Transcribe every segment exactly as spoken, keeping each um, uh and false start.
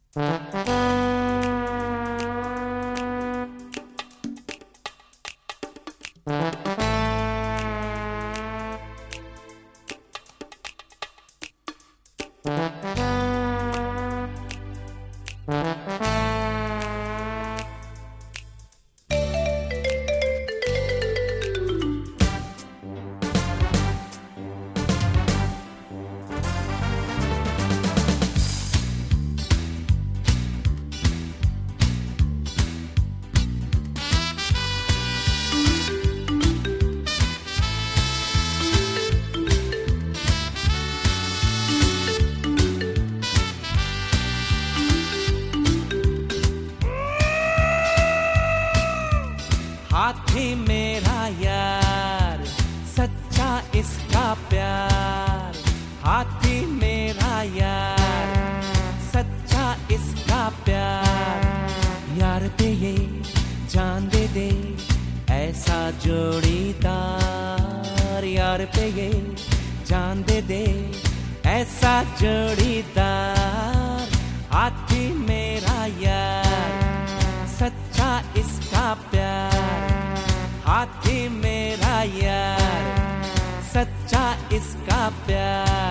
हाथी मेरा यार, सच्चा इसका प्यार। हाथी मेरा यार, सच्चा इसका प्यार। यार पे ये जान दे दे, ऐसा जोड़ीदार। यार पे ये जान दे दे, ऐसा जोड़ीदार। हाथी मेरा यार, सच्चा इसका प्यार। हाथी मेरा यार, सच्चा इसका प्यार।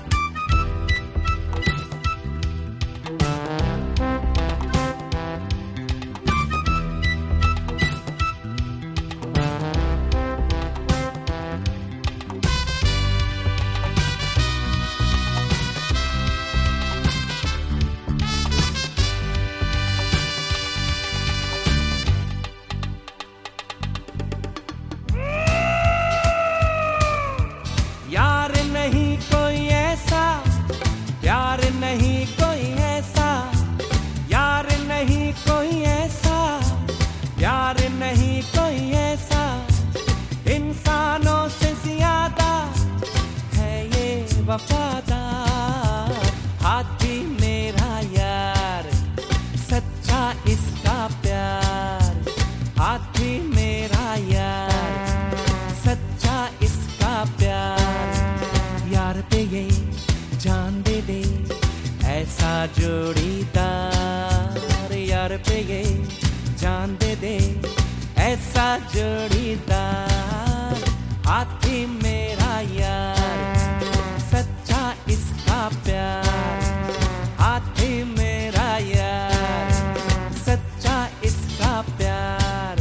यार नहीं कोई ऐसा, प्यार नहीं कोई ऐसा। यार नहीं कोई ऐसा, प्यार नहीं कोई ऐसा। इंसानों से ज्यादा है ये वफादार। हाथी मेरा यार, सच्चा इसका प्यार। हाथी मेरा यार, सच्चा इसका प्यार। यार पे ये जान दे दे, ऐसा जोड़ीदार। यार पे ये जान दे दे, ऐसा जोड़ीदार। हाथी मेरा यार, सच्चा इसका प्यार। हाथी मेरा यार, सच्चा इसका प्यार।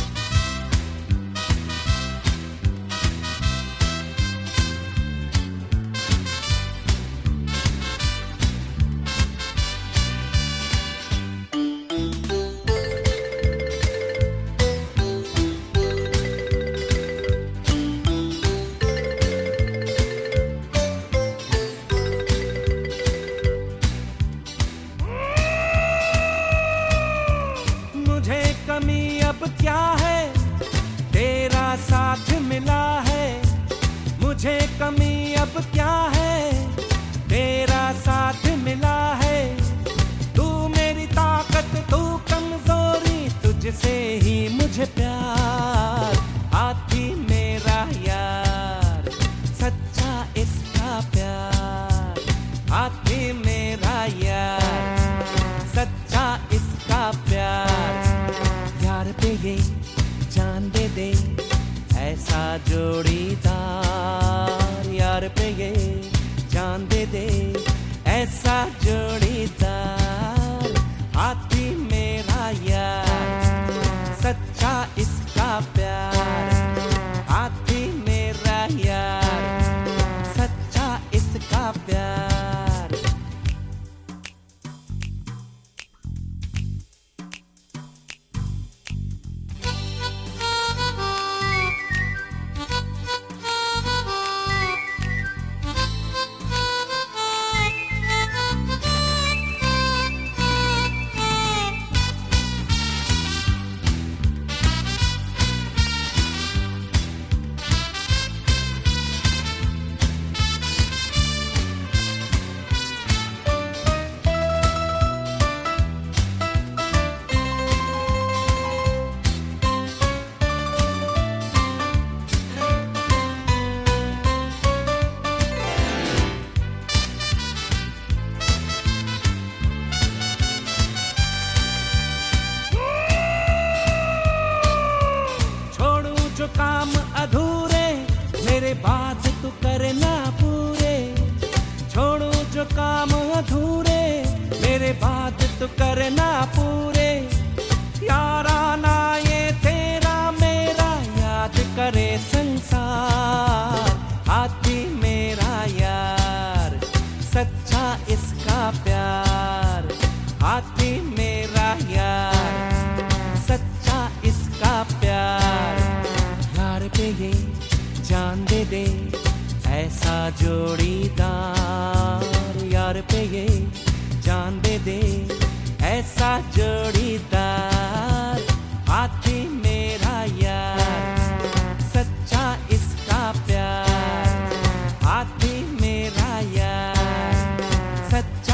मुझे कमी अब क्या है, तेरा साथ मिला है। मुझे कमी अब क्या है, तेरा साथ मिला है। तू मेरी ताकत, तू कमजोरी, तुझसे ही मुझे प्यार। हाथी मेरा यार, सच्चा इसका प्यार। हाथी मेरा यार, सच्चा इसका प्यार। यार पे ये जान दे दे, ऐसा जोड़ीदार। यार पे ये जान दे दे, ऐसा जोड़ीदार। हाथी मेरा यार, सच्चा इसका प्यार। हाथी मेरा यार, सच्चा इसका प्यार। करना पूरे, छोड़ो जो काम अधूरे, मेरे बात तो करना पूरे। याराना ये तेरा मेरा याद करे संसार, हाथी मेरा यार सच्चा इसका प्यार, हाथी मेरा यार सच्चा इसका प्यार। यार पे ये जान दे दे ऐसा जोड़ीदार, यार पे ये जान दे दे ऐसा जोड़ीदार, हाथी मेरा यार सच्चा इसका प्यार, हाथी मेरा यार सच्चा